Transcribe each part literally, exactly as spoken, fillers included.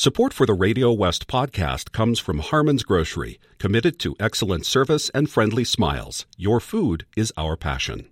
Support for the Radio West podcast comes from Harmon's Grocery, committed to excellent service and friendly smiles. Your food is our passion.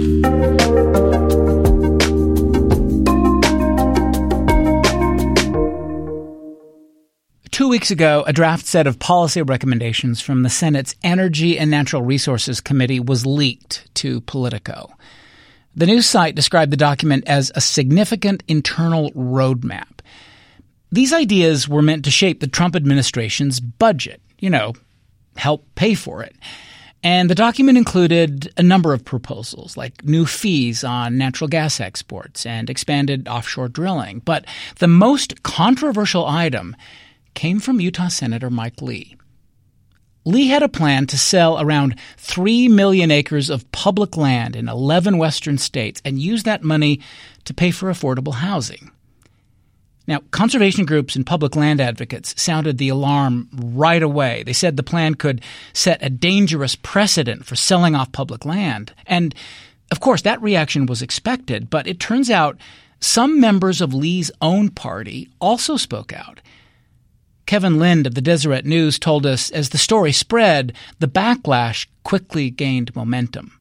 Two weeks ago, a draft set of policy recommendations from the Senate's Energy and Natural Resources Committee was leaked to Politico. The news site described the document as a significant internal roadmap. These ideas were meant to shape the Trump administration's budget, you know, help pay for it. And the document included a number of proposals, like new fees on natural gas exports and expanded offshore drilling. But the most controversial item came from Utah Senator Mike Lee. Lee had a plan to sell around three million acres of public land in eleven western states and use that money to pay for affordable housing. Now, conservation groups and public land advocates sounded the alarm right away. They said the plan could set a dangerous precedent for selling off public land. And, of course, that reaction was expected, but it turns out some members of Lee's own party also spoke out. Kevin Lind of the Deseret News told us as the story spread, the backlash quickly gained momentum.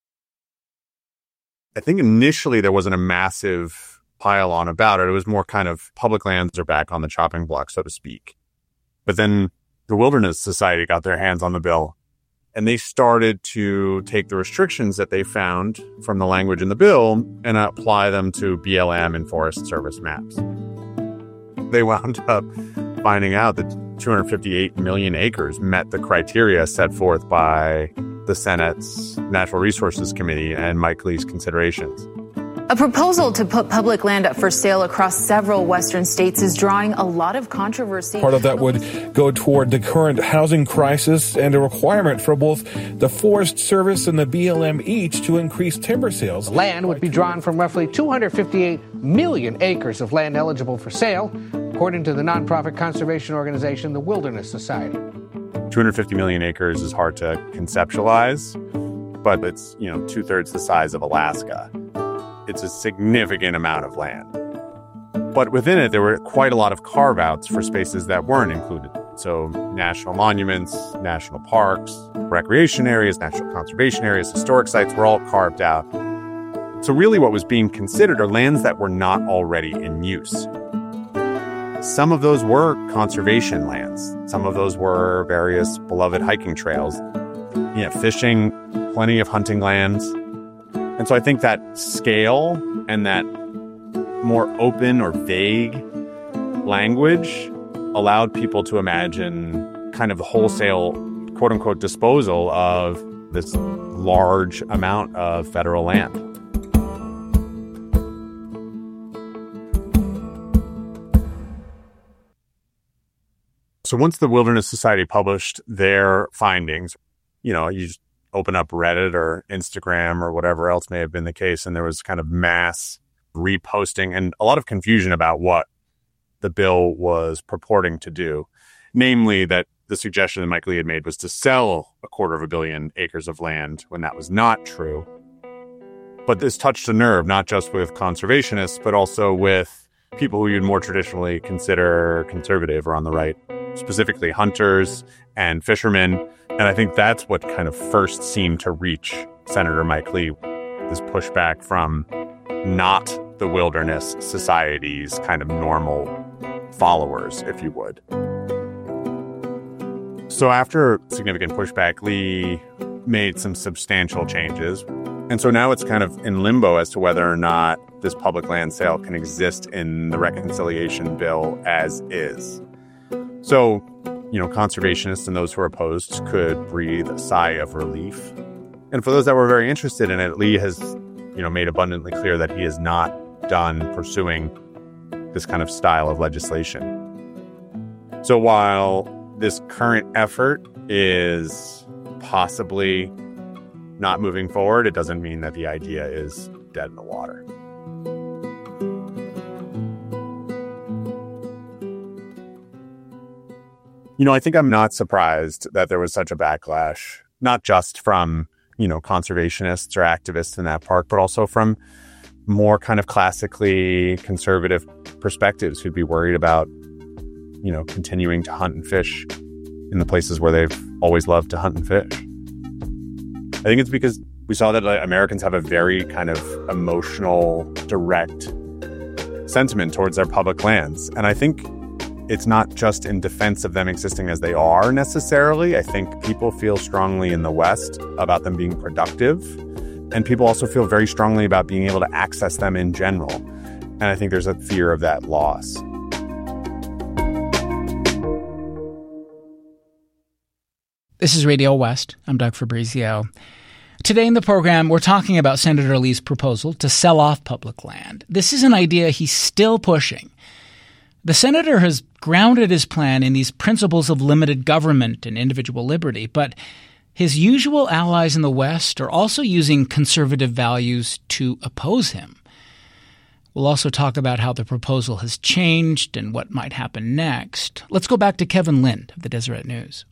I think initially there wasn't a massive pile on about it. It was more kind of public lands are back on the chopping block, so to speak. But then the Wilderness Society got their hands on the bill, and they started to take the restrictions that they found from the language in the bill and apply them to B L M and Forest Service maps. They wound up finding out that two hundred fifty-eight million acres met the criteria set forth by the Senate's Natural Resources Committee and Mike Lee's considerations. A proposal to put public land up for sale across several western states is drawing a lot of controversy. Part of that would go toward the current housing crisis and a requirement for both the Forest Service and the B L M each to increase timber sales. The land would be drawn from roughly two hundred fifty-eight million acres of land eligible for sale, according to the nonprofit conservation organization, the Wilderness Society. two hundred fifty million acres is hard to conceptualize, but it's, you know, two-thirds the size of Alaska. It's a significant amount of land. But within it, there were quite a lot of carve-outs for spaces that weren't included. So national monuments, national parks, recreation areas, national conservation areas, historic sites were all carved out. So really what was being considered are lands that were not already in use. Some of those were conservation lands. Some of those were various beloved hiking trails. You know, fishing, plenty of hunting lands. And so I think that scale and that more open or vague language allowed people to imagine kind of the wholesale, quote-unquote, disposal of this large amount of federal land. So once the Wilderness Society published their findings, you know, you just open up Reddit or Instagram or whatever else may have been the case, and there was kind of mass reposting and a lot of confusion about what the bill was purporting to do. Namely, that the suggestion that Mike Lee had made was to sell a quarter of a billion acres of land when that was not true. But this touched a nerve, not just with conservationists, but also with people who you'd more traditionally consider conservative or on the right, specifically hunters and fishermen. And I think that's what kind of first seemed to reach Senator Mike Lee, this pushback from not the Wilderness Society's kind of normal followers, if you would. So after significant pushback, Lee made some substantial changes. And so now it's kind of in limbo as to whether or not this public land sale can exist in the reconciliation bill as is. So, you know, conservationists and those who are opposed could breathe a sigh of relief. And for those that were very interested in it, Lee has, you know, made abundantly clear that he is not done pursuing this kind of style of legislation. So while this current effort is possibly not moving forward, it doesn't mean that the idea is dead in the water. You know, I think I'm not surprised that there was such a backlash, not just from, you know, conservationists or activists in that park, but also from more kind of classically conservative perspectives who'd be worried about you know, continuing to hunt and fish in the places where they've always loved to hunt and fish. I think it's because we saw that like, Americans have a very kind of emotional, direct sentiment towards their public lands. And I think it's not just in defense of them existing as they are necessarily. I think people feel strongly in the West about them being productive. And people also feel very strongly about being able to access them in general. And I think there's a fear of that loss. This is Radio West. I'm Doug Fabrizio. Today in the program, we're talking about Senator Lee's proposal to sell off public land. This is an idea he's still pushing. The senator has grounded his plan in these principles of limited government and individual liberty, but his usual allies in the West are also using conservative values to oppose him. We'll also talk about how the proposal has changed and what might happen next. Let's go back to Kevin Lind of the Deseret News.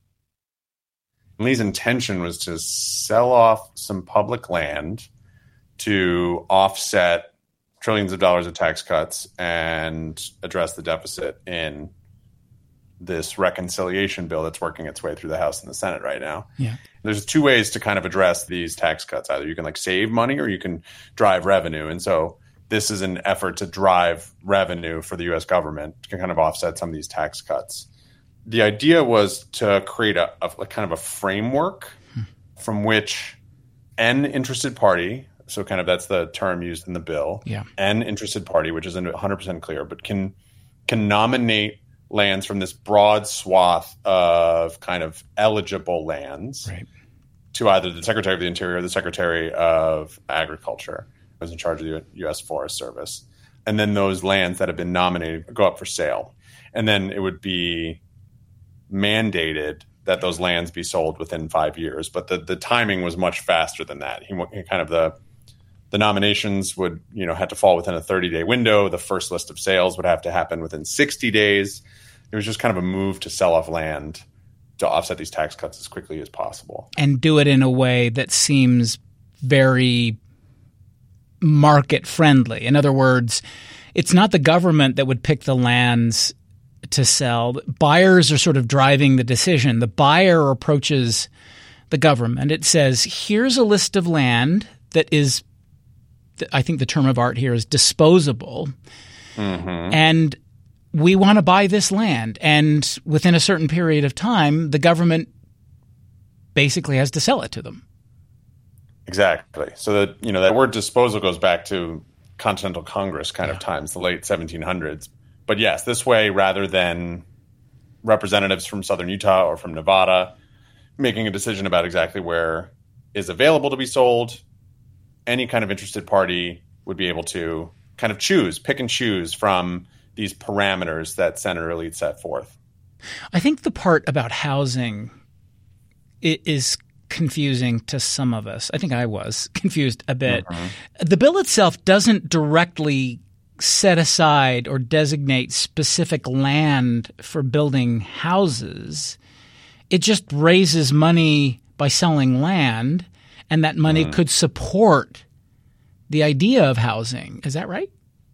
Lee's intention was to sell off some public land to offset trillions of dollars of tax cuts and address the deficit in this reconciliation bill that's working its way through the House and the Senate right now. Yeah. There's two ways to kind of address these tax cuts. Either you can like save money or you can drive revenue. And so this is an effort to drive revenue for the U S government to kind of offset some of these tax cuts. The idea was to create a, a, a kind of a framework hmm. from which an interested party, so kind of that's the term used in the bill, yeah. an interested party, which isn't one hundred percent clear, but can can nominate lands from this broad swath of kind of eligible lands right. to either the Secretary of the Interior or the Secretary of Agriculture, who's in charge of the U S Forest Service. And then those lands that have been nominated go up for sale. And then it would be mandated that those lands be sold within five years. But the, the timing was much faster than that. He, he kind of the the nominations would, you know, had to fall within a thirty-day window. The first list of sales would have to happen within sixty days. It was just kind of a move to sell off land to offset these tax cuts as quickly as possible. And do it in a way that seems very market friendly. In other words, it's not the government that would pick the lands to sell. Buyers are sort of driving the decision. The buyer approaches the government. It says, here's a list of land that is, I think the term of art here is disposable. Mm-hmm. And we want to buy this land. And within a certain period of time, the government basically has to sell it to them. Exactly. So that, you know, that word disposal goes back to Continental Congress kind yeah. of times, the late seventeen hundreds. But yes, this way, rather than representatives from Southern Utah or from Nevada making a decision about exactly where is available to be sold, any kind of interested party would be able to kind of choose, pick and choose from these parameters that Senator Lee set forth. I think the part about housing is confusing to some of us. I think I was confused a bit. Mm-hmm. The bill itself doesn't directly set aside or designate specific land for building houses. It just raises money by selling land, and that money mm. could support the idea of housing. Is that right?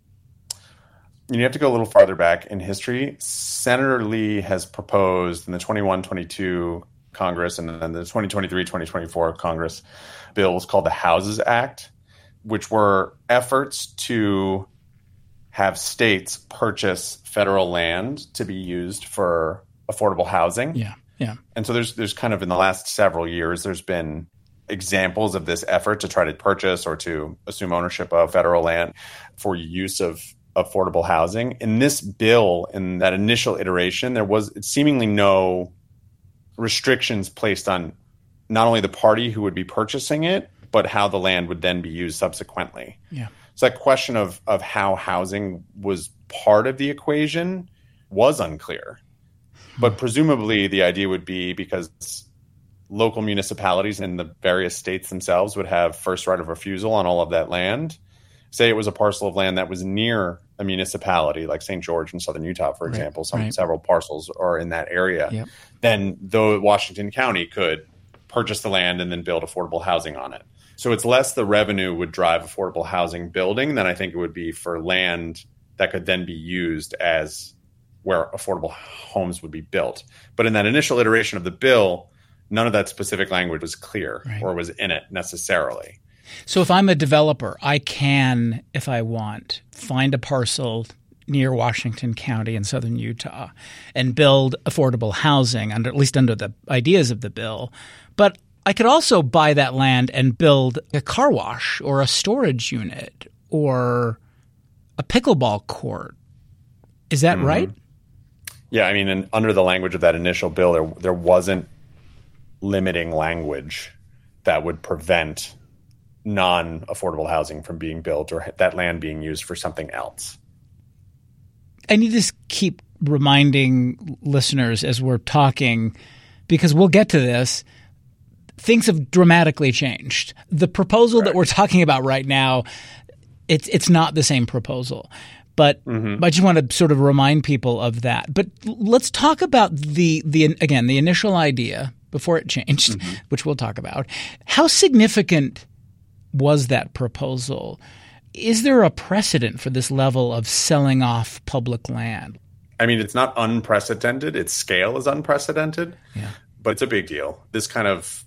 You have to go a little farther back in history. Senator Lee has proposed in the twenty-one twenty-two Congress and then the twenty twenty-three twenty twenty-four Congress bills called the Houses Act, which were efforts to have states purchase federal land to be used for affordable housing. Yeah, yeah. And so there's there's kind of in the last several years, there's been examples of this effort to try to purchase or to assume ownership of federal land for use of affordable housing. In this bill, in that initial iteration, there was seemingly no restrictions placed on not only the party who would be purchasing it, but how the land would then be used subsequently. Yeah. So that question of of how housing was part of the equation was unclear. But presumably the idea would be because local municipalities in the various states themselves would have first right of refusal on all of that land. Say it was a parcel of land that was near a municipality like Saint George in southern Utah, for right, example. Some right. several parcels are in that area. Yep. Then though Washington County could purchase the land and then build affordable housing on it. So it's less the revenue would drive affordable housing building than I think it would be for land that could then be used as where affordable homes would be built. But in that initial iteration of the bill, none of that specific language was clear right. or was in it necessarily. So if I'm a developer, I can, if I want, find a parcel near Washington County in southern Utah and build affordable housing, under, at least under the ideas of the bill. But I could also buy that land and build a car wash or a storage unit or a pickleball court. Is that mm-hmm. right? Yeah, I mean, in, under the language of that initial bill, there, there wasn't limiting language that would prevent non-affordable housing from being built or that land being used for something else. I need to keep reminding listeners as we're talking, because we'll get to this, things have dramatically changed. The proposal right. that we're talking about right now, it's it's not the same proposal. But mm-hmm. I just want to sort of remind people of that. But let's talk about the the again the initial idea before it changed, mm-hmm. which we'll talk about. How significant was that proposal? Is there a precedent for this level of selling off public land? I mean, it's not unprecedented. Its scale is unprecedented, yeah. but it's a big deal. This kind of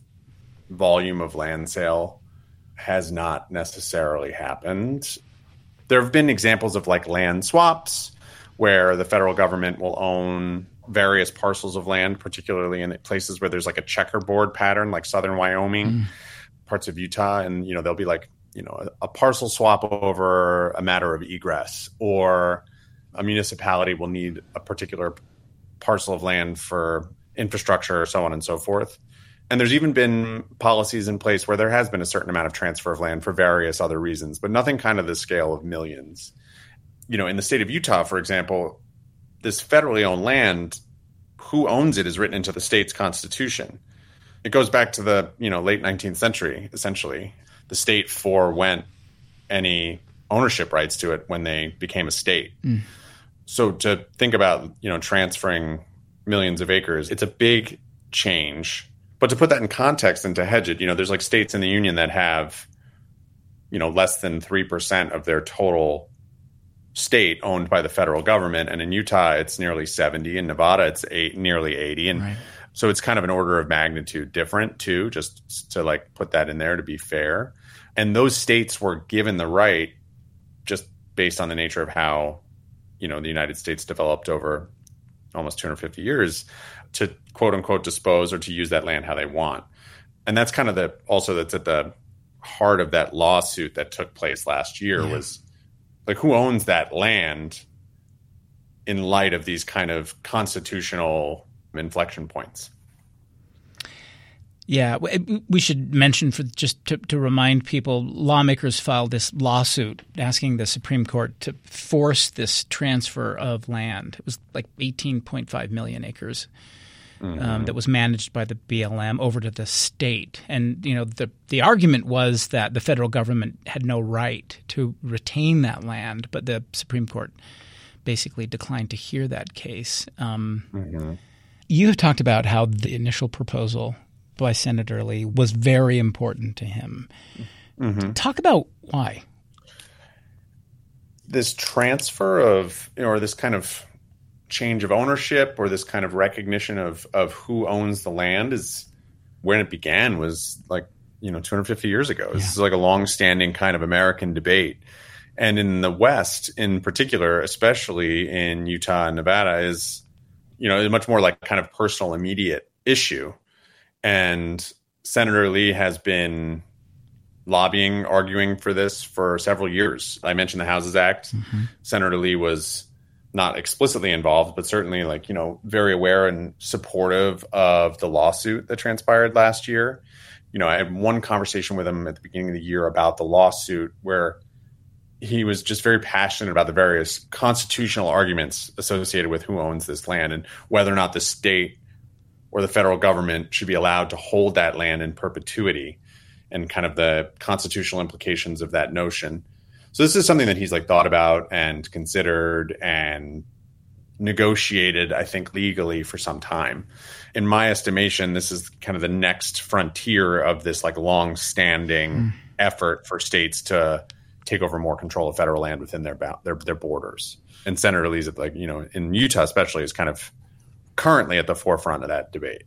volume of land sale has not necessarily happened. There have been examples of like land swaps where the federal government will own various parcels of land, particularly in places where there's like a checkerboard pattern, like southern Wyoming, mm. parts of Utah. And, you know, there'll be like, you know, a, a parcel swap over a matter of egress, or a municipality will need a particular parcel of land for infrastructure, so on and so forth. And there's even been policies in place where there has been a certain amount of transfer of land for various other reasons, but nothing kind of the scale of millions. You know, in the state of Utah, for example, this federally owned land, who owns it is written into the state's constitution. It goes back to the, you know, late nineteenth century, essentially. The state forewent any ownership rights to it when they became a state. Mm. So to think about, you know, transferring millions of acres, it's a big change. But to put that in context and to hedge it, you know, there's like states in the union that have, you know, less than three percent of their total state owned by the federal government. And in Utah, it's nearly seventy. In Nevada, it's eight, nearly eighty. And right. so it's kind of an order of magnitude different too, just to like put that in there to be fair. And those states were given the right, just based on the nature of how, you know, the United States developed over almost two hundred fifty years, to quote unquote dispose or to use that land how they want. And that's kind of the, also that's at the heart of that lawsuit that took place last year yeah. was like, who owns that land in light of these kind of constitutional inflection points? Yeah, we should mention, for just to, to remind people, lawmakers filed this lawsuit asking the Supreme Court to force this transfer of land. It was like eighteen point five million acres mm-hmm. um, that was managed by the B L M over to the state. And, you know, the the argument was that the federal government had no right to retain that land, but the Supreme Court basically declined to hear that case. Um, mm-hmm. You have talked about how the initial proposal by Senator Lee was very important to him. Mm-hmm. Talk about why. This transfer of, you know, or this kind of change of ownership, or this kind of recognition of of who owns the land, is when it began, was like, you know, two hundred fifty years ago. This yeah. is like a long-standing kind of American debate. And in the West in particular, especially in Utah and Nevada, is, you know, much more like kind of personal, immediate issue. And Senator Lee has been lobbying, arguing for this for several years. I mentioned the Houses Act. Mm-hmm. Senator Lee was not explicitly involved, but certainly, like, you know, very aware and supportive of the lawsuit that transpired last year. You know, I had one conversation with him at the beginning of the year about the lawsuit where he was just very passionate about the various constitutional arguments associated with who owns this land and whether or not the state or the federal government should be allowed to hold that land in perpetuity, and kind of the constitutional implications of that notion. So this is something that he's like thought about and considered and negotiated, I think, legally for some time. In my estimation, this is kind of the next frontier of this like long-standing mm. effort for states to take over more control of federal land within their their, their borders. And Senator Lee's, like, you know, in Utah especially, is kind of currently at the forefront of that debate.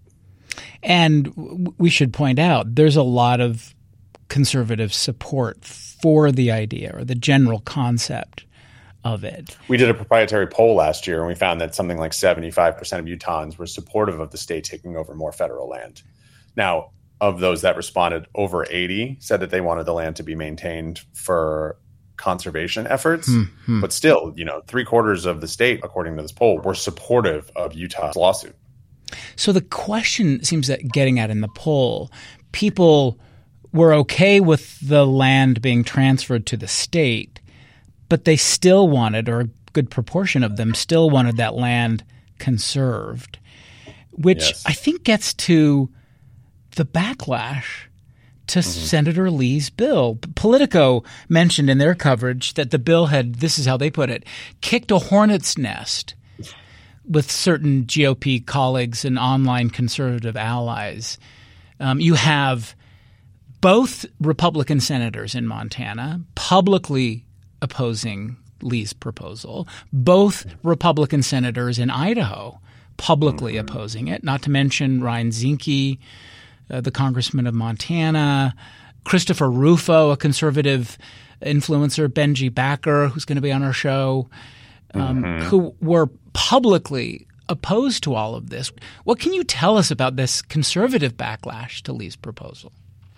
And we should point out there's a lot of conservative support for the idea or the general concept of it. We did a proprietary poll last year, and we found that something like seventy-five percent of Utahns were supportive of the state taking over more federal land. Now, of those that responded, over eighty said that they wanted the land to be maintained for conservation efforts. Mm-hmm. But still, you know, three quarters of the state, according to this poll, were supportive of Utah's lawsuit. So the question seems that getting at in the poll, people were okay with the land being transferred to the state, but they still wanted, or a good proportion of them still wanted that land conserved, which yes. I think gets to the backlash to mm-hmm. Senator Lee's bill. Politico mentioned in their coverage that the bill had, this is how they put it, kicked a hornet's nest with certain G O P colleagues and online conservative allies. Um, you have both Republican senators in Montana publicly opposing Lee's proposal, both Republican senators in Idaho publicly mm-hmm. opposing it, not to mention Ryan Zinke, uh, the congressman of Montana, Christopher Rufo, a conservative influencer, Benji Backer, who's going to be on our show, um, mm-hmm. who were publicly opposed to all of this. What can you tell us about this conservative backlash to Lee's proposal?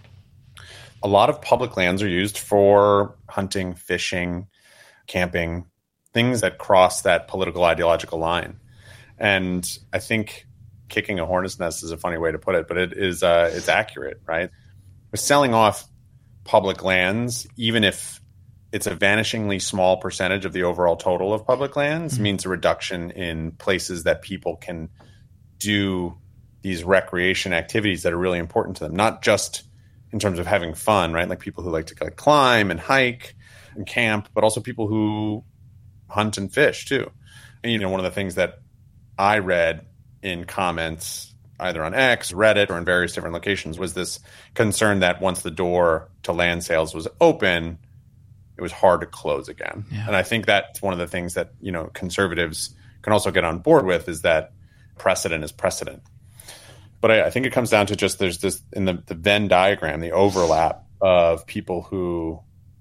A lot of public lands are used for hunting, fishing, camping, things that cross that political ideological line. And I think kicking a hornet's nest is a funny way to put it, but it is uh, it's accurate, right? We're selling off public lands, even if it's a vanishingly small percentage of the overall total of public lands, mm-hmm. means a reduction in places that people can do these recreation activities that are really important to them, not just in terms of having fun, right? Like people who like to like climb and hike and camp, but also people who hunt and fish too. And, you know, one of the things that I read in comments either on X, Reddit, or in various different locations was this concern that once the door to land sales was open, it was hard to close again. Yeah. And I think that's one of the things that, you know, conservatives can also get on board with, is that precedent is precedent. But I, I think it comes down to just there's this in the, the Venn diagram, the overlap of people who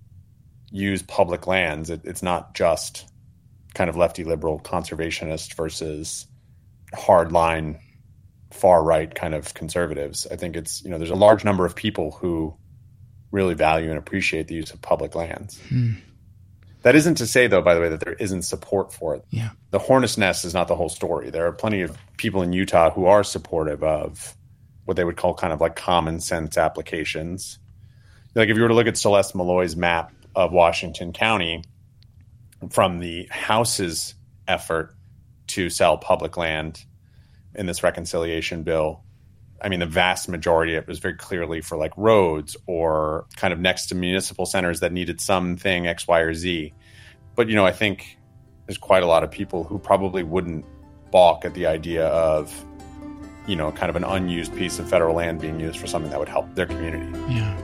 use public lands. It, it's not just kind of lefty liberal conservationist versus hardline far right kind of conservatives. I think it's, you know, there's a large number of people who really value and appreciate the use of public lands. Hmm. That isn't to say, though, by the way, that there isn't support for it. Yeah. The hornet's nest is not the whole story. There are plenty of people in Utah who are supportive of what they would call kind of like common sense applications. Like if you were to look at Celeste Malloy's map of Washington County from the House's effort to sell public land in this reconciliation bill, I mean, the vast majority of it was very clearly for like roads or kind of next to municipal centers that needed something X, Y, or Z. But, you know, I think there's quite a lot of people who probably wouldn't balk at the idea of, you know, kind of an unused piece of federal land being used for something that would help their community. Yeah.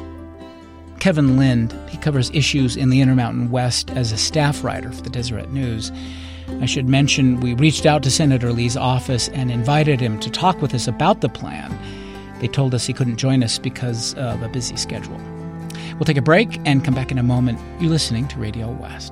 Kevin Lind, he covers issues in the Intermountain West as a staff writer for the Deseret News. I should mention we reached out to Senator Lee's office and invited him to talk with us about the plan. They told us he couldn't join us because of a busy schedule. We'll take a break and come back in a moment. You're listening to Radio West.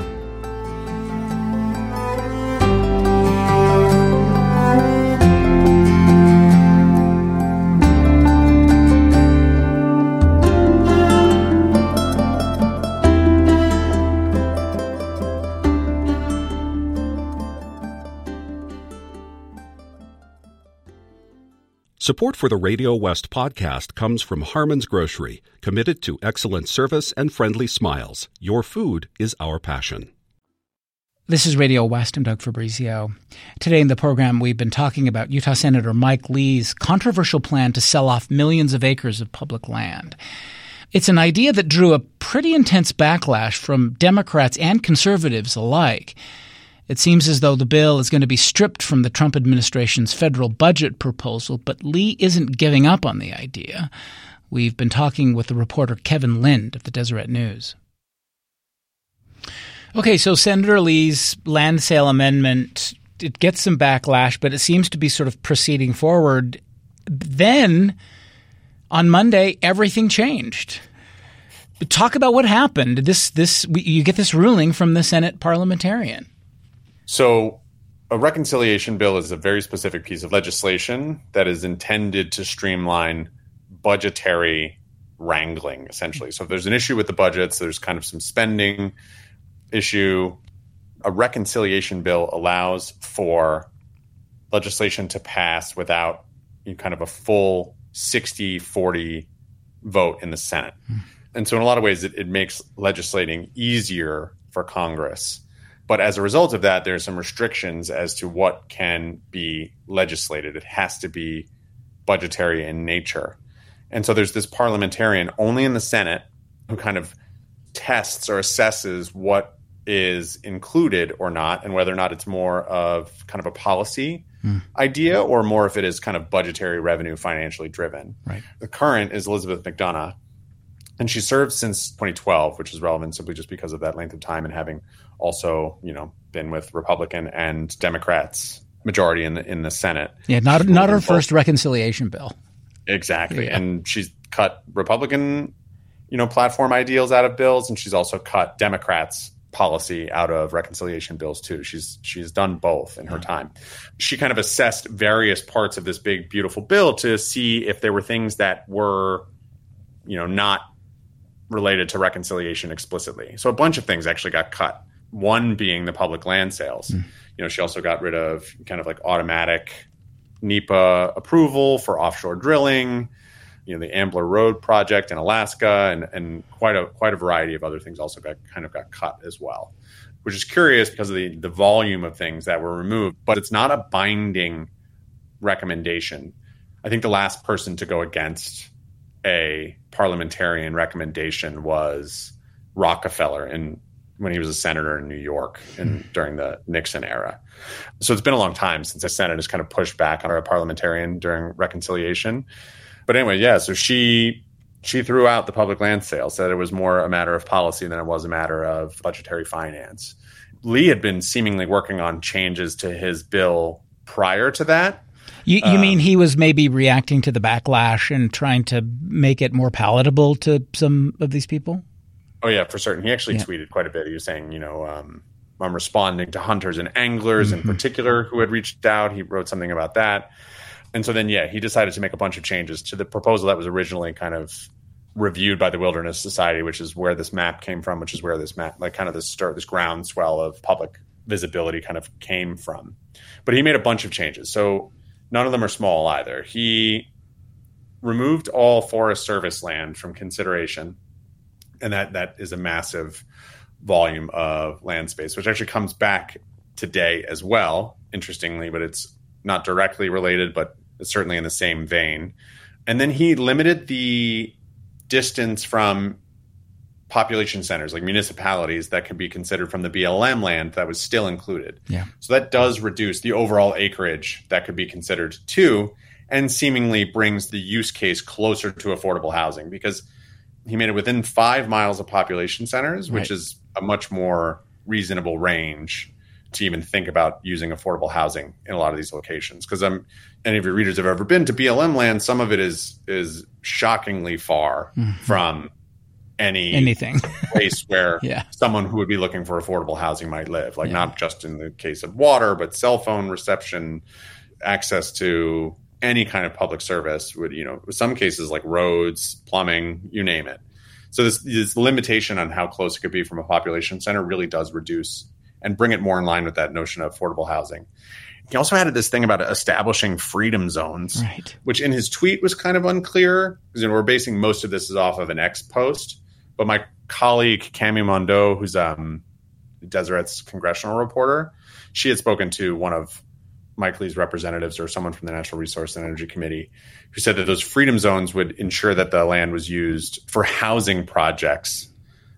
Support for the Radio West podcast comes from Harmon's Grocery, committed to excellent service and friendly smiles. Your food is our passion. This is Radio West. I'm Doug Fabrizio. Today in the program, we've been talking about Utah Senator Mike Lee's controversial plan to sell off millions of acres of public land. It's an idea that drew a pretty intense backlash from Democrats and conservatives alike. It seems as though the bill is going to be stripped from the Trump administration's federal budget proposal, but Lee isn't giving up on the idea. We've been talking with the reporter Kevin Lind of the Deseret News. Okay, so Senator Lee's land sale amendment, it gets some backlash, but it seems to be sort of proceeding forward. Then on Monday, everything changed. Talk about what happened. This, this, you get this ruling from the Senate parliamentarian. So a reconciliation bill is a very specific piece of legislation that is intended to streamline budgetary wrangling, essentially. So if there's an issue with the budgets, there's kind of some spending issue. A reconciliation bill allows for legislation to pass without you know, kind of a full sixty forty vote in the Senate. Mm. And so in a lot of ways, it, it makes legislating easier for Congress. But as a result of that, there are some restrictions as to what can be legislated. It has to be budgetary in nature. And so there's this parliamentarian only in the Senate who kind of tests or assesses what is included or not, and whether or not it's more of kind of a policy mm. idea or more if it is kind of budgetary revenue, financially driven. Right. The current is Elizabeth McDonough, and she served since twenty twelve, which is relevant simply just because of that length of time and having also, you know, been with Republican and Democrats majority in the in the Senate. Yeah, not not her first reconciliation bill. Exactly. Yeah. And she's cut Republican, you know, platform ideals out of bills, and she's also cut Democrats' policy out of reconciliation bills too. She's she's done both in her time. She kind of assessed various parts of this big, beautiful bill to see if there were things that were, you know, not related to reconciliation explicitly. So a bunch of things actually got cut. One being the public land sales. Mm. You know, she also got rid of kind of like automatic NEPA approval for offshore drilling, you know, the Ambler Road project in Alaska, and, and quite a quite a variety of other things also got kind of got cut as well, which is curious because of the, the volume of things that were removed. But it's not a binding recommendation. I think the last person to go against a parliamentarian recommendation was Rockefeller in when he was a senator in New York in, during the Nixon era. So it's been a long time since the Senate has kind of pushed back on a parliamentarian during reconciliation. But anyway, yeah, so she she threw out the public land sale, said it was more a matter of policy than it was a matter of budgetary finance. Lee had been seemingly working on changes to his bill prior to that. You, you um, mean he was maybe reacting to the backlash and trying to make it more palatable to some of these people? Oh, yeah, for certain. He actually yeah. tweeted quite a bit. He was saying, you know, um, I'm responding to hunters and anglers mm-hmm. in particular who had reached out. He wrote something about that. And so then, yeah, he decided to make a bunch of changes to the proposal that was originally kind of reviewed by the Wilderness Society, which is where this map came from, which is where this map, like kind of this start, this groundswell of public visibility kind of came from. But he made a bunch of changes. So none of them are small either. He removed all Forest Service land from consideration. And that that is a massive volume of land space, which actually comes back today as well, interestingly, but it's not directly related, but it's certainly in the same vein. And then he limited the distance from population centers, like municipalities, that could be considered from the B L M land that was still included. Yeah. So that does reduce the overall acreage that could be considered too, and seemingly brings the use case closer to affordable housing, because he made it within five miles of population centers, which right. is a much more reasonable range to even think about using affordable housing in a lot of these locations. Because um, any of your readers have ever been to B L M land, some of it is is shockingly far mm-hmm. from any anything place where yeah. someone who would be looking for affordable housing might live. Like yeah. not just in the case of water, but cell phone reception, access to any kind of public service would, you know, in some cases like roads, plumbing, you name it. So this, this limitation on how close it could be from a population center really does reduce and bring it more in line with that notion of affordable housing. He also added this thing about establishing freedom zones, right. which in his tweet was kind of unclear, because you know, we're basing most of this is off of an X post. But my colleague, Cami Mondo, who's um, Deseret's congressional reporter, she had spoken to one of Mike Lee's representatives or someone from the Natural Resource and Energy Committee who said that those freedom zones would ensure that the land was used for housing projects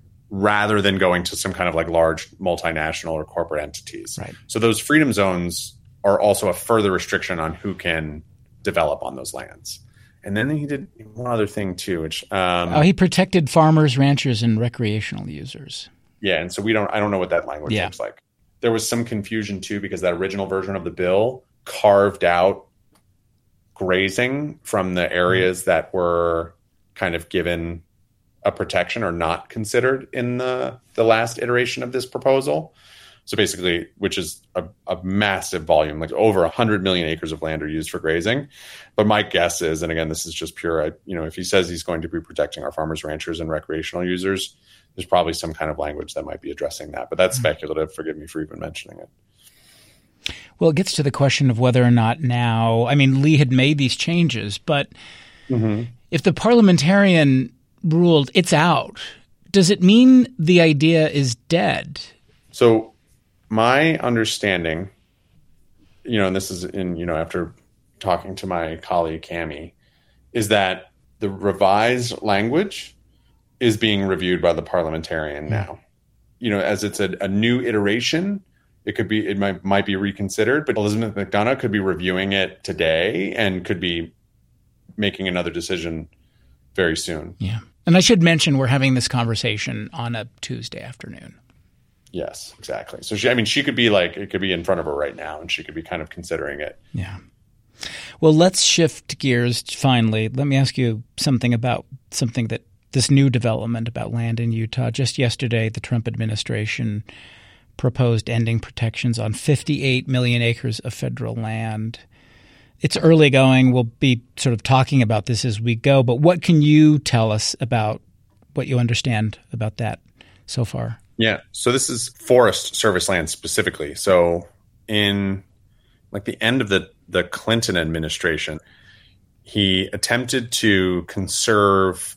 rather than going to some kind of like large multinational or corporate entities. Right. So those freedom zones are also a further restriction on who can develop on those lands. And then he did one other thing too, which um, oh, he protected farmers, ranchers, and recreational users. Yeah, and so we don't. I don't know what that language yeah. looks like. There was some confusion too because that original version of the bill carved out grazing from the areas mm-hmm. that were kind of given a protection or not considered in the the last iteration of this proposal. So basically, which is a, a massive volume, like over one hundred million acres of land are used for grazing. But my guess is, and again, this is just pure, I, you know, if he says he's going to be protecting our farmers, ranchers, and recreational users, there's probably some kind of language that might be addressing that. But that's mm-hmm. speculative. Forgive me for even mentioning it. Well, it gets to the question of whether or not now, I mean, Lee had made these changes, but mm-hmm. if the parliamentarian ruled it's out, does it mean the idea is dead? So my understanding, you know, and this is in, you know, after talking to my colleague Cami, is that the revised language is being reviewed by the parliamentarian now. You know, as it's a, a new iteration, it could be, it might, might be reconsidered, but Elizabeth McDonough could be reviewing it today and could be making another decision very soon. Yeah. And I should mention we're having this conversation on a Tuesday afternoon. Yes, exactly. So she, I mean, she could be like, it could be in front of her right now and she could be kind of considering it. Yeah. Well, let's shift gears finally. Let me ask you something about something that this new development about land in Utah. Just yesterday, the Trump administration proposed ending protections on fifty-eight million acres of federal land. It's early going. We'll be sort of talking about this as we go. But what can you tell us about what you understand about that so far? Yeah. So this is Forest Service land specifically. So in like the end of the, the Clinton administration, he attempted to conserve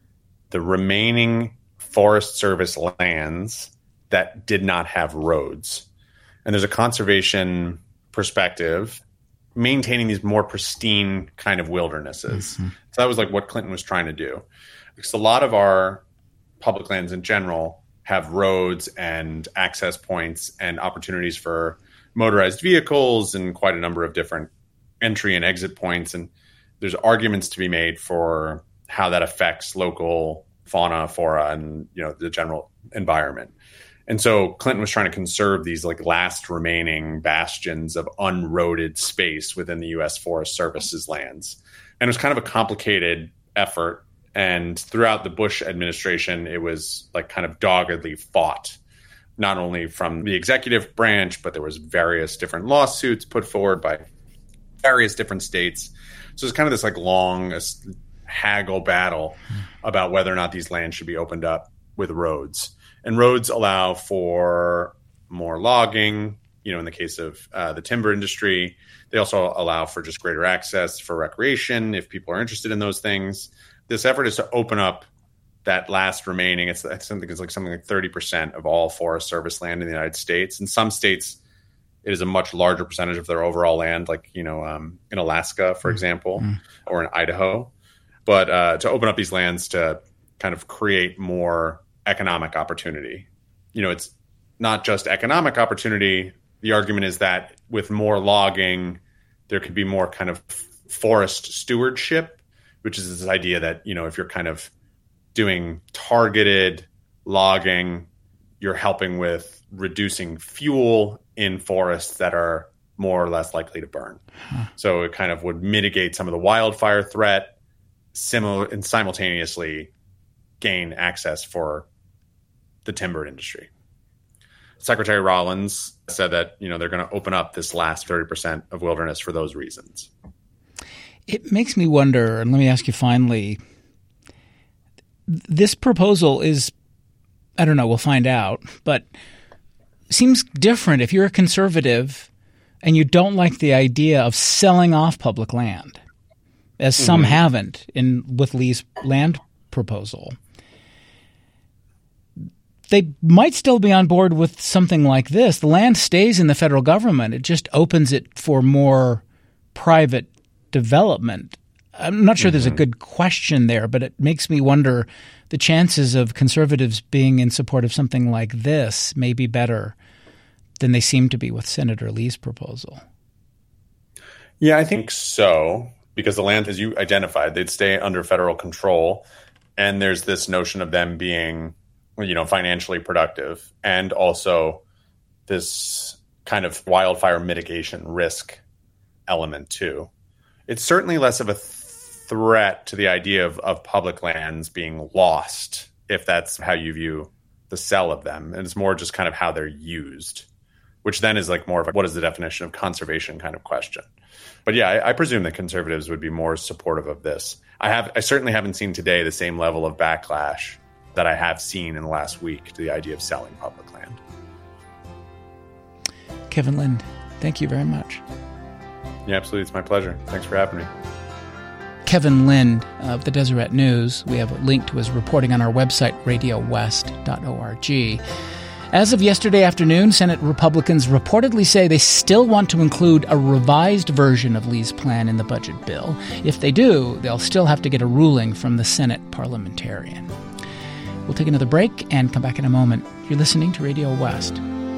the remaining Forest Service lands that did not have roads. And there's a conservation perspective maintaining these more pristine kind of wildernesses. Mm-hmm. So that was like what Clinton was trying to do. Because a lot of our public lands in general have roads and access points and opportunities for motorized vehicles and quite a number of different entry and exit points. And there's arguments to be made for how that affects local fauna, flora, and, you know, the general environment. And so Clinton was trying to conserve these like last remaining bastions of unroaded space within the U S Forest Service's lands. And it was kind of a complicated effort. And throughout the Bush administration, it was like kind of doggedly fought, not only from the executive branch, but there was various different lawsuits put forward by various different states. So it's kind of this like long haggle battle about whether or not these lands should be opened up with roads. And roads allow for more logging, you know, in the case of uh, the timber industry. They also allow for just greater access for recreation if people are interested in those things. This effort is to open up that last remaining, it's I think it's like something like thirty percent of all Forest Service land in the United States. In some states, it is a much larger percentage of their overall land, like, you know, um, in Alaska, for example, mm-hmm. or in Idaho. But uh, to open up these lands to kind of create more economic opportunity. You know, it's not just economic opportunity. The argument is that with more logging, there could be more kind of forest stewardship, which is this idea that, you know, if you're kind of doing targeted logging, you're helping with reducing fuel in forests that are more or less likely to burn. Huh. So it kind of would mitigate some of the wildfire threat, similar and simultaneously gain access for the timber industry. Secretary Rollins said that, you know, they're going to open up this last thirty percent of wilderness for those reasons. It makes me wonder, and let me ask you finally, this proposal is, I don't know, we'll find out, but seems different if you're a conservative and you don't like the idea of selling off public land, as mm-hmm. some haven't in with Lee's land proposal. They might still be on board with something like this. The land stays in the federal government. It just opens it for more private development. I'm not sure mm-hmm. there's a good question there, but it makes me wonder the chances of conservatives being in support of something like this may be better than they seem to be with Senator Lee's proposal. Yeah, I think so, because the land, as you identified, they'd stay under federal control. And there's this notion of them being you know, financially productive, and also this kind of wildfire mitigation risk element too. It's certainly less of a threat to the idea of, of public lands being lost, if that's how you view the sale of them. And it's more just kind of how they're used, which then is like more of a, what is the definition of conservation kind of question. But yeah, I, I presume that conservatives would be more supportive of this. I have, I certainly haven't seen today the same level of backlash that I have seen in the last week to the idea of selling public land. Kevin Lind, thank you very much. Yeah, absolutely. It's my pleasure. Thanks for having me. Kevin Lind of the Deseret News. We have a link to his reporting on our website, radio west dot org. As of yesterday afternoon, Senate Republicans reportedly say they still want to include a revised version of Lee's plan in the budget bill. If they do, they'll still have to get a ruling from the Senate parliamentarian. We'll take another break and come back in a moment. You're listening to Radio West.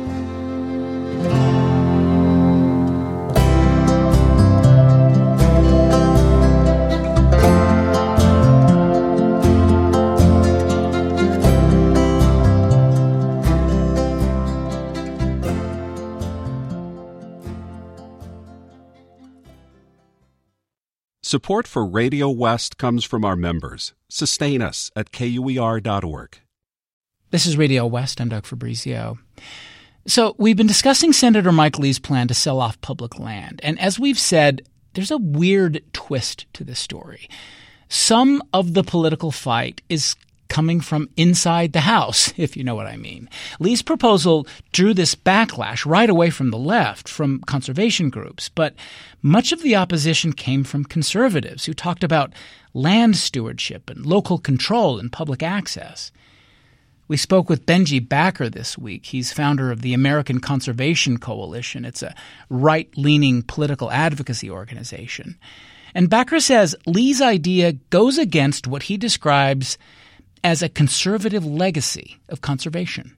Support for Radio West comes from our members. Sustain us at K U E R dot org. This is Radio West. I'm Doug Fabrizio. So we've been discussing Senator Mike Lee's plan to sell off public land. And as we've said, there's a weird twist to this story. Some of the political fight is coming from inside the House, if you know what I mean. Lee's proposal drew this backlash right away from the left, from conservation groups, but much of the opposition came from conservatives who talked about land stewardship and local control and public access. We spoke with Benji Backer this week. He's founder of the American Conservation Coalition. It's a right-leaning political advocacy organization. And Backer says Lee's idea goes against what he describes as a conservative legacy of conservation.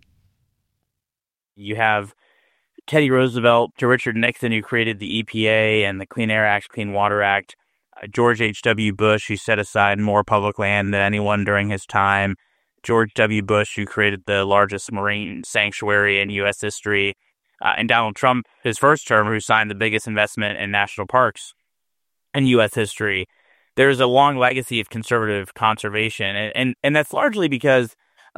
You have Teddy Roosevelt to Richard Nixon, who created the E P A and the Clean Air Act, Clean Water Act, uh, George H W. Bush, who set aside more public land than anyone during his time, George W. Bush, who created the largest marine sanctuary in U S history, uh, and Donald Trump, his first term, who signed the biggest investment in national parks in U S history. There's a long legacy of conservative conservation, and, and, and that's largely because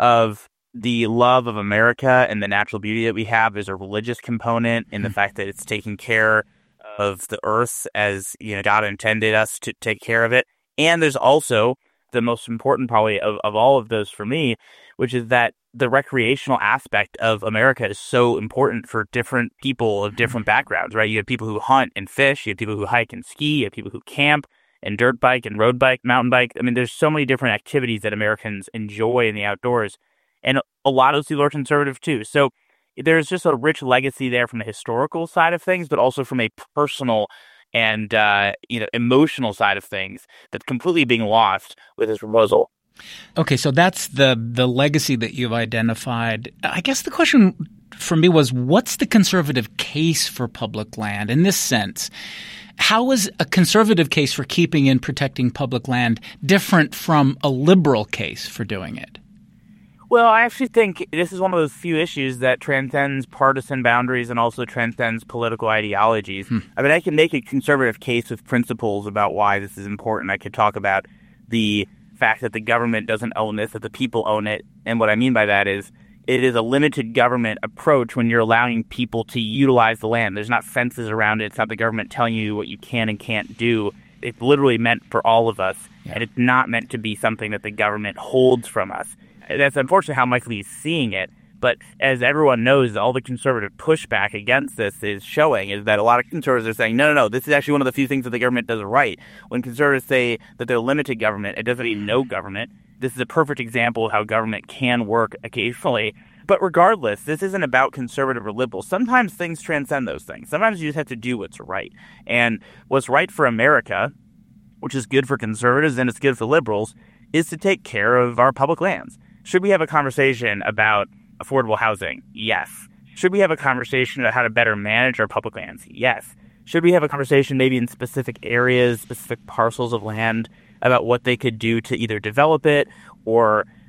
of the love of America and the natural beauty that we have. There's a religious component in the fact that it's taking care of the earth as, you know, God intended us to take care of it. And there's also the most important probably of, of all of those for me, which is that the recreational aspect of America is so important for different people of different backgrounds, right? You have people who hunt and fish, you have people who hike and ski, you have people who camp and dirt bike and road bike, mountain bike. I mean, there's so many different activities that Americans enjoy in the outdoors. And a lot of those people are conservative too. So there's just a rich legacy there from the historical side of things, but also from a personal and uh, you know emotional side of things that's completely being lost with this proposal. Okay, so that's the the legacy that you've identified. I guess the question for me was, what's the conservative case for public land in this sense? How is a conservative case for keeping and protecting public land different from a liberal case for doing it? Well, I actually think this is one of those few issues that transcends partisan boundaries and also transcends political ideologies. Hmm. I mean, I can make a conservative case with principles about why this is important. I could talk about the fact that the government doesn't own this, that the people own it. And what I mean by that is it is a limited government approach when you're allowing people to utilize the land. There's not fences around it. It's not the government telling you what you can and can't do. It's literally meant for all of us, yeah. And it's not meant to be something that the government holds from us. That's unfortunately how Mike Lee is seeing it. But as everyone knows, all the conservative pushback against this is showing is that a lot of conservatives are saying, no, no, no, this is actually one of the few things that the government does right. When conservatives say that they're limited government, it doesn't mean no government. This is a perfect example of how government can work occasionally. But regardless, this isn't about conservative or liberal. Sometimes things transcend those things. Sometimes you just have to do what's right. And what's right for America, which is good for conservatives and it's good for liberals, is to take care of our public lands. Should we have a conversation about affordable housing? Yes. Should we have a conversation about how to better manage our public lands? Yes. Should we have a conversation maybe in specific areas, specific parcels of land about what they could do to either develop it or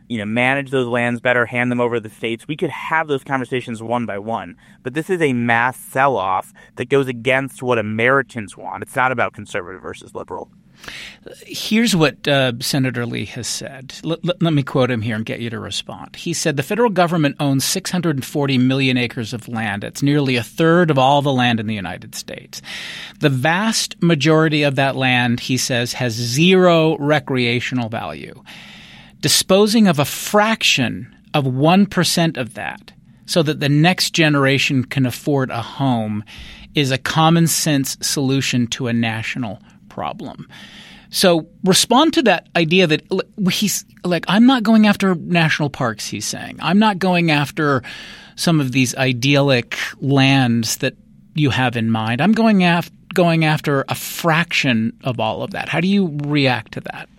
you know, manage those lands better, hand them over to the states. We could have those conversations one by one. But this is a mass sell-off that goes against what Americans want. It's not about conservative versus liberal. Here's what uh, Senator Lee has said. L- l- let me quote him here and get you to respond. He said, the federal government owns six hundred forty million acres of land. It's nearly a third of all the land in the United States. The vast majority of that land, he says, has zero recreational value. Disposing of a fraction of one percent of that so that the next generation can afford a home is a common sense solution to a national problem. So respond to that idea that he's like, I'm not going after national parks, he's saying. I'm not going after some of these idyllic lands that you have in mind. I'm going after going after a fraction of all of that. How do you react to that?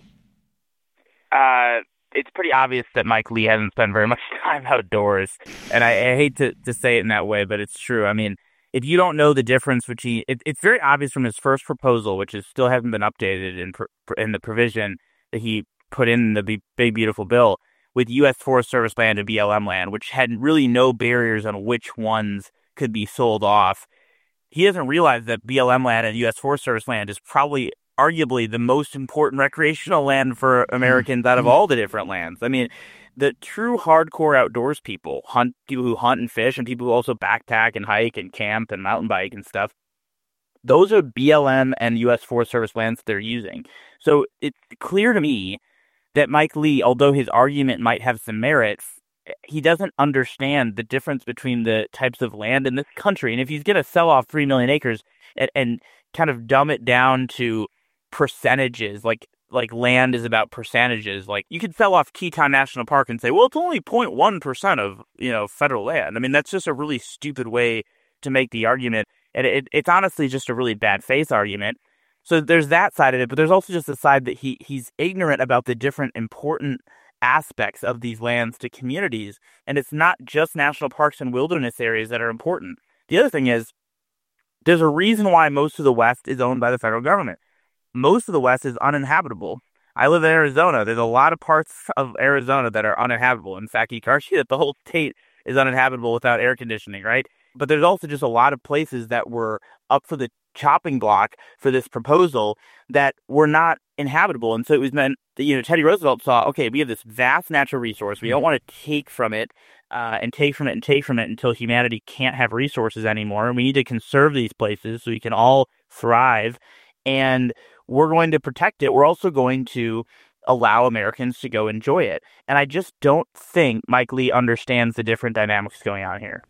Uh, it's pretty obvious that Mike Lee hasn't spent very much time outdoors. And I, I hate to, to say it in that way, but it's true. I mean, if you don't know the difference between, it, it's very obvious from his first proposal, which is still hasn't been updated in in the provision that he put in the Big, Big Beautiful Bill with U S Forest Service land and B L M land, which had really no barriers on which ones could be sold off. He doesn't realize that B L M land and U S Forest Service land is probably arguably the most important recreational land for Americans out of all the different lands. I mean, the true hardcore outdoors people, hunt people who hunt and fish, and people who also backpack and hike and camp and mountain bike and stuff, those are B L M and U S Forest Service lands they're using. So it's clear to me that Mike Lee, although his argument might have some merit, he doesn't understand the difference between the types of land in this country. And if he's going to sell off three million acres and, and kind of dumb it down to percentages, like like land is about percentages. Like you could sell off Teton National Park and say, well, it's only zero point one percent of, you know, federal land. I mean, that's just a really stupid way to make the argument. And it, it's honestly just a really bad faith argument. So there's that side of it, but there's also just the side that he he's ignorant about the different important aspects of these lands to communities. And it's not just national parks and wilderness areas that are important. The other thing is, there's a reason why most of the West is owned by the federal government. Most of the West is uninhabitable. I live in Arizona. There's a lot of parts of Arizona that are uninhabitable. In fact, you can argue that the whole state is uninhabitable without air conditioning, right? But there's also just a lot of places that were up for the chopping block for this proposal that were not inhabitable. And so it was meant that, you know, Teddy Roosevelt saw, okay, we have this vast natural resource. We don't want to take from it uh, and take from it and take from it until humanity can't have resources anymore. And we need to conserve these places so we can all thrive. And we're going to protect it. We're also going to allow Americans to go enjoy it. And I just don't think Mike Lee understands the different dynamics going on here.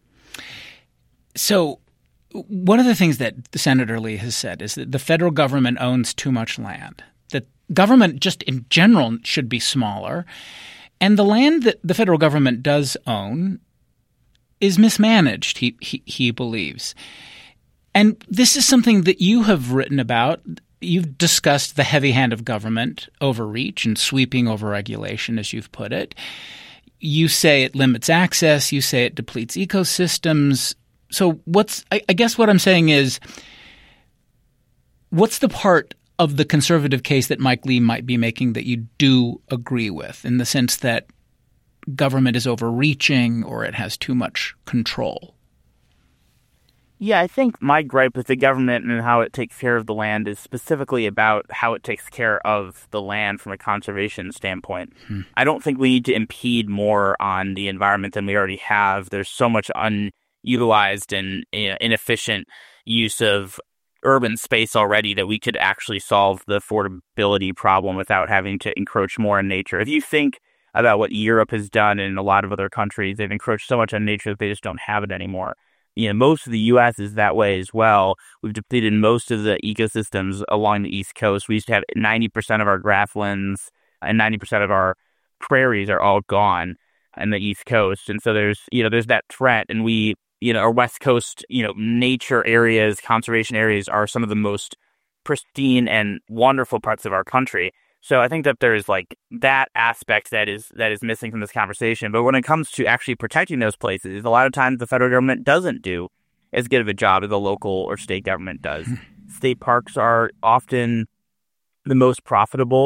So one of the things that Senator Lee has said is that the federal government owns too much land, that government just in general should be smaller. And the land that the federal government does own is mismanaged, he, he, he believes. And this is something that you have written about. You've discussed the heavy hand of government overreach and sweeping overregulation, as you've put it. You say it limits access. You say it depletes ecosystems. So what's I, I guess what I'm saying is, what's the part of the conservative case that Mike Lee might be making that you do agree with, in the sense that government is overreaching or it has too much control? Yeah, I think my gripe with the government and how it takes care of the land is specifically about how it takes care of the land from a conservation standpoint. Hmm. I don't think we need to impede more on the environment than we already have. There's so much unutilized and you know, inefficient use of urban space already that we could actually solve the affordability problem without having to encroach more on nature. If you think about what Europe has done and a lot of other countries, they've encroached so much on nature that they just don't have it anymore. You know, most of the U S is that way as well. We've depleted most of the ecosystems along the East Coast. We used to have ninety percent of our grasslands and ninety percent of our prairies are all gone on the East Coast. And so there's, you know, there's that threat. And we, you know, our West Coast, you know, nature areas, conservation areas are some of the most pristine and wonderful parts of our country. So I think that there's like that aspect that is that is missing from this conversation. But when it comes to actually protecting those places, a lot of times the federal government doesn't do as good of a job as the local or state government does. State parks are often the most profitable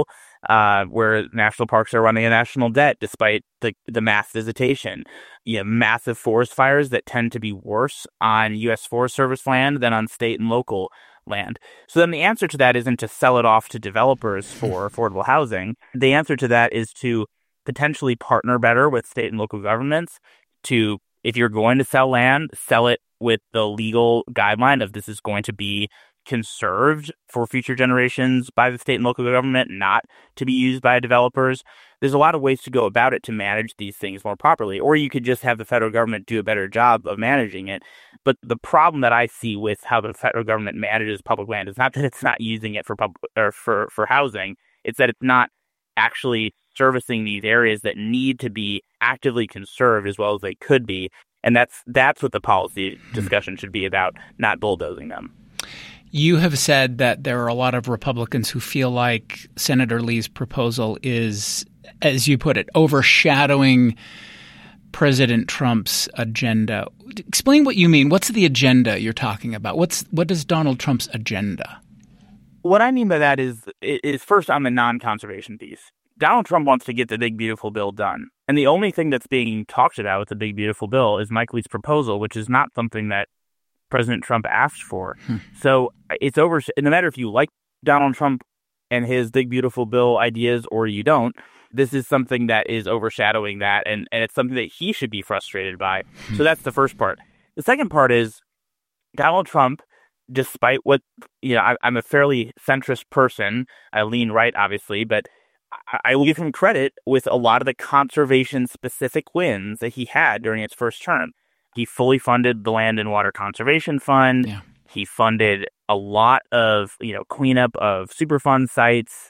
uh, where national parks are running a national debt despite the, the mass visitation. You know, massive forest fires that tend to be worse on U S Forest Service land than on state and local land. So then the answer to that isn't to sell it off to developers for affordable housing. The answer to that is to potentially partner better with state and local governments to, if you're going to sell land, sell it with the legal guideline of this is going to be conserved for future generations by the state and local government, not to be used by developers. There's a lot of ways to go about it to manage these things more properly, or you could just have the federal government do a better job of managing it. But the problem that I see with how the federal government manages public land is not that it's not using it for public or for, for housing, it's that it's not actually servicing these areas that need to be actively conserved as well as they could be. And that's that's what the policy discussion should be about, not bulldozing them. You have said that there are a lot of Republicans who feel like Senator Lee's proposal is, as you put it, overshadowing President Trump's agenda. Explain what you mean. What's the agenda you're talking about? What's what is Donald Trump's agenda? What I mean by that is, is first on the non-conservation piece. Donald Trump wants to get the Big Beautiful Bill done. And the only thing that's being talked about with the Big Beautiful Bill is Mike Lee's proposal, which is not something that President Trump asked for. Hmm. So it's over. No matter if you like Donald Trump and his Big Beautiful Bill ideas or you don't, this is something that is overshadowing that. And, and it's something that he should be frustrated by. Hmm. So that's the first part. The second part is Donald Trump, despite what, you know, I, I'm a fairly centrist person. I lean right, obviously, but I, I will give him credit with a lot of the conservation specific wins that he had during his first term. He fully funded the Land and Water Conservation Fund. Yeah. He funded a lot of, you know, cleanup of Superfund sites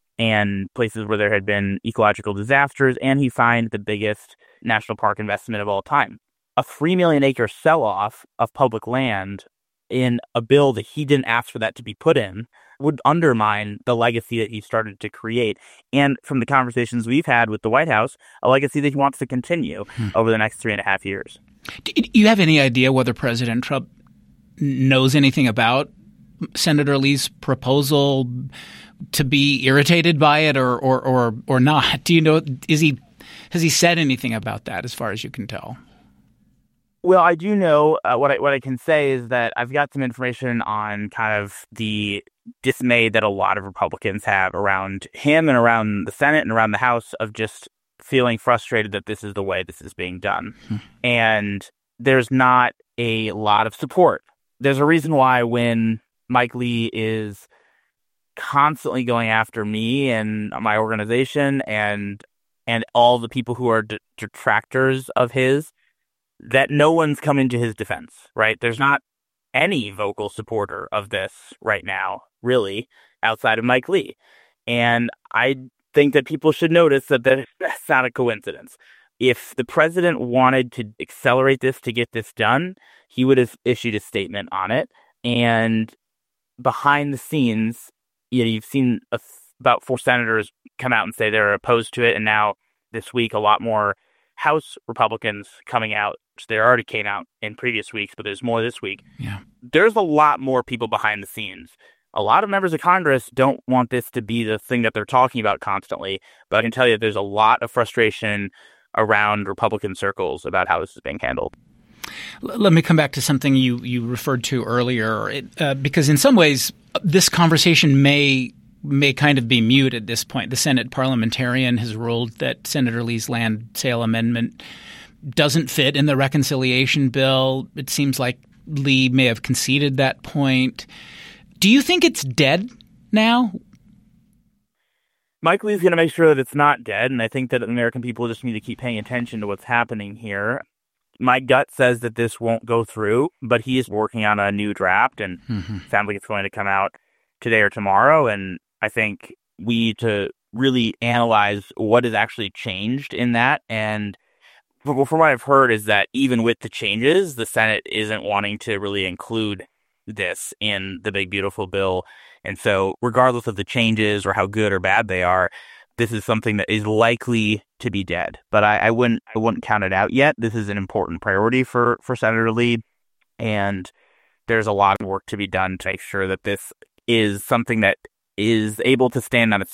and places where there had been ecological disasters. And he signed the biggest national park investment of all time. A three million acre sell-off of public land in a bill that he didn't ask for that to be put in would undermine the legacy that he started to create. And from the conversations we've had with the White House, a legacy that he wants to continue hmm. over the next three and a half years. Do you have any idea whether President Trump knows anything about Senator Lee's proposal, to be irritated by it or, or, or, or not? Do you know, is he, has he said anything about that as far as you can tell? Well, I do know uh, what I what I can say is that I've got some information on kind of the dismay that a lot of Republicans have around him and around the Senate and around the House of just feeling frustrated that this is the way this is being done. Hmm. And there's not a lot of support. There's a reason why when Mike Lee is constantly going after me and my organization and and all the people who are de- detractors of his, that no one's coming to his defense, right? There's not any vocal supporter of this right now, really, outside of Mike Lee. And I think that people should notice that that's not a coincidence. If the president wanted to accelerate this to get this done, he would have issued a statement on it. And behind the scenes, you know, you've seen a, about four senators come out and say they're opposed to it. And now this week, a lot more House Republicans coming out. They already came out in previous weeks, but there's more this week. Yeah. There's a lot more people behind the scenes. A lot of members of Congress don't want this to be the thing that they're talking about constantly, but I can tell you there's a lot of frustration around Republican circles about how this is being handled. Let me come back to something you, you referred to earlier, it, uh, because in some ways this conversation may may kind of be mute at this point. The Senate parliamentarian has ruled that Senator Lee's land sale amendment doesn't fit in the reconciliation bill. It seems like Lee may have conceded that point. Do you think it's dead now? Mike Lee's going to make sure that it's not dead, and I think that American people just need to keep paying attention to what's happening here. My gut says that this won't go through, but he is working on a new draft, and mm-hmm. it sounds like it's going to come out today or tomorrow, and I think we need to really analyze what has actually changed in that. And from what I've heard is that even with the changes, the Senate isn't wanting to really include this in the Big Beautiful Bill. And so regardless of the changes or how good or bad they are, this is something that is likely to be dead. But I, I wouldn't I wouldn't count it out yet. This is an important priority for, for Senator Lee. And there's a lot of work to be done to make sure that this is something that is able to stand on its own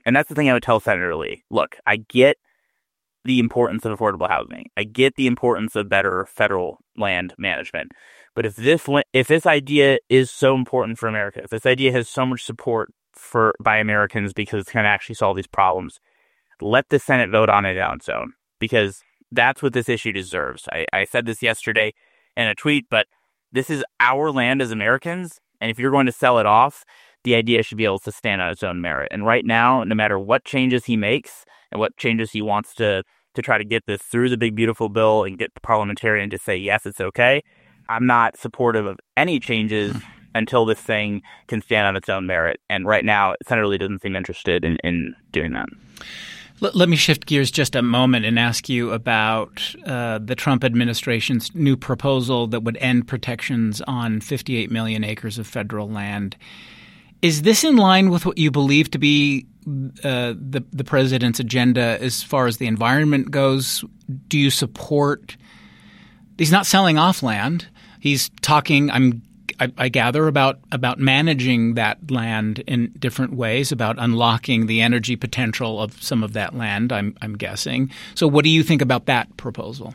And that's the thing I would tell Senator Lee. Look, I get the importance of affordable housing. I get the importance of better federal land management. But if this if this idea is so important for America, if this idea has so much support for by Americans because it's going to actually solve these problems, let the Senate vote on it on its own, because that's what this issue deserves. I, I said this yesterday in a tweet, but this is our land as Americans, and if you're going to sell it off, the idea should be able to stand on its own merit. And right now, no matter what changes he makes and what changes he wants to to try to get this through the big, beautiful bill and get the parliamentarian to say, yes, it's okay, I'm not supportive of any changes until this thing can stand on its own merit. And right now, Senator Lee doesn't seem interested in, in doing that. Let, let me shift gears just a moment and ask you about uh, the Trump administration's new proposal that would end protections on fifty-eight million acres of federal land. Is this in line with what you believe to be uh, the, the president's agenda as far as the environment goes? Do you support – he's not selling off land. He's talking, I'm I, I gather, about about managing that land in different ways, about unlocking the energy potential of some of that land, I'm I'm guessing. So what do you think about that proposal?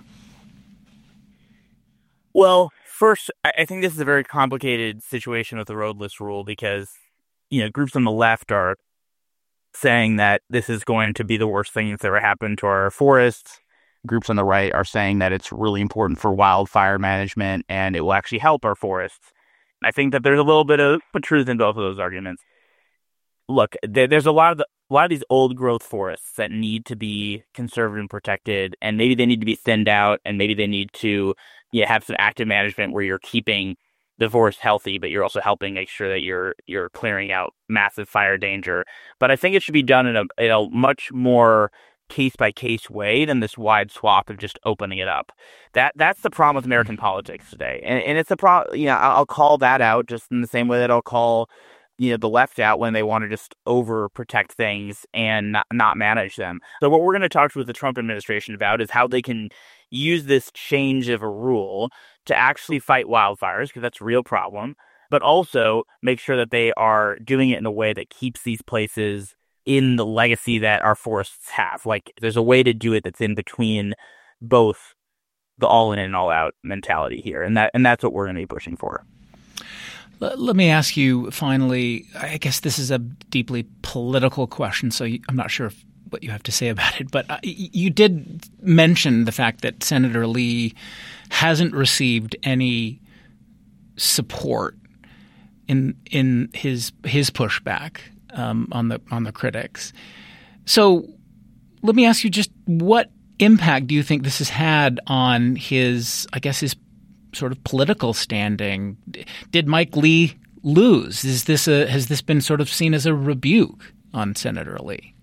Well, first, I think this is a very complicated situation with the roadless rule because, you know, groups on the left are saying that this is going to be the worst thing that's ever happened to our forests. Groups on the right are saying that it's really important for wildfire management and it will actually help our forests. I think that there's a little bit of truth in both of those arguments. Look, there, there's a lot of the, a lot of these old growth forests that need to be conserved and protected, and maybe they need to be thinned out, and maybe they need to yeah, have some active management where you're keeping the forest healthy, but you're also helping make sure that you're you're clearing out massive fire danger. But I think it should be done in a, in a much more case-by-case way than this wide swath of just opening it up. That That's the problem with American politics today. And, and it's a problem, you know, I'll call that out just in the same way that I'll call, you know, the left out when they want to just overprotect things and not, not manage them. So what we're going to talk to the Trump administration about is how they can use this change of a rule to actually fight wildfires, because that's a real problem, but also make sure that they are doing it in a way that keeps these places in the legacy that our forests have. Like, there's a way to do it that's in between both the all in and all out mentality here. And that and that's what we're going to be pushing for. Let me ask you finally, I guess this is a deeply political question, so I'm not sure if, what you have to say about it, but you did mention the fact that Senator Lee hasn't received any support in in his his pushback Um, on the on the critics. So let me ask you, just what impact do you think this has had on his, I guess, his sort of political standing? Did Mike Lee lose? Is this a has this been sort of seen as a rebuke on Senator Lee?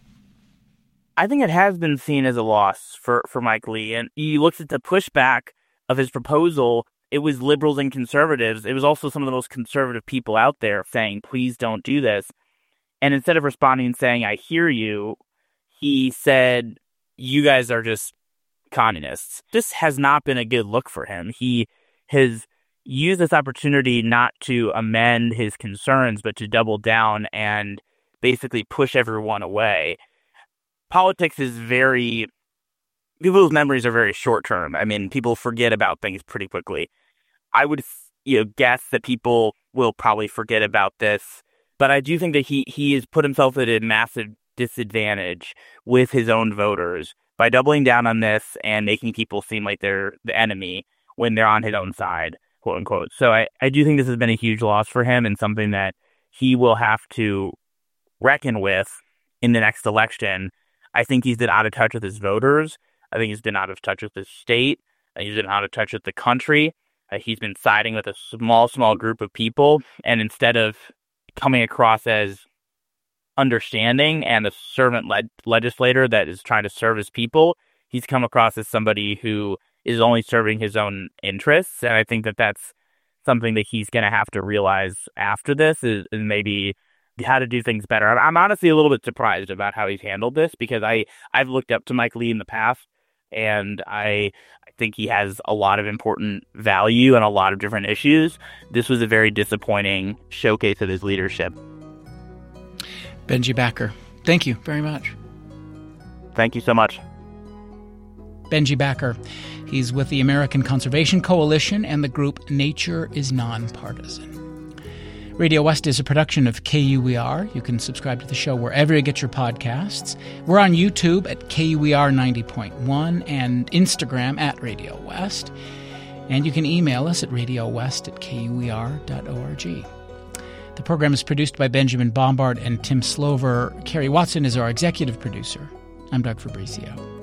I think it has been seen as a loss for, for Mike Lee. And you looked at the pushback of his proposal, it was liberals and conservatives. It was also some of the most conservative people out there saying, please don't do this. And instead of responding and saying, I hear you, he said, you guys are just communists. This has not been a good look for him. He has used this opportunity not to amend his concerns, but to double down and basically push everyone away. Politics is very, people's memories are very short term. I mean, people forget about things pretty quickly. I would, you know, guess that people will probably forget about this. But I do think that he, he has put himself at a massive disadvantage with his own voters by doubling down on this and making people seem like they're the enemy when they're on his own side, quote unquote. So I, I do think this has been a huge loss for him and something that he will have to reckon with in the next election. I think he's been out of touch with his voters. I think he's been out of touch with his state. He's been out of touch with the country. Uh, he's been siding with a small, small group of people. And instead of coming across as understanding and a servant led legislator that is trying to serve his people, he's come across as somebody who is only serving his own interests. And I think that that's something that he's going to have to realize after this is, is maybe how to do things better. I'm, I'm honestly a little bit surprised about how he's handled this because I, I've looked up to Mike Lee in the past, and I, I think he has a lot of important value on a lot of different issues. This was a very disappointing showcase of his leadership. Benji Backer, Thank you very much. Thank you so much. Benji Backer. He's with the American Conservation Coalition and the group Nature is Nonpartisan. Radio West is a production of K U E R. You can subscribe to the show wherever you get your podcasts. We're on YouTube at K U E R ninety point one and Instagram at Radio West. And you can email us at radiowest at K U E R dot org. The program is produced by Benjamin Bombard and Tim Slover. Carrie Watson is our executive producer. I'm Doug Fabrizio.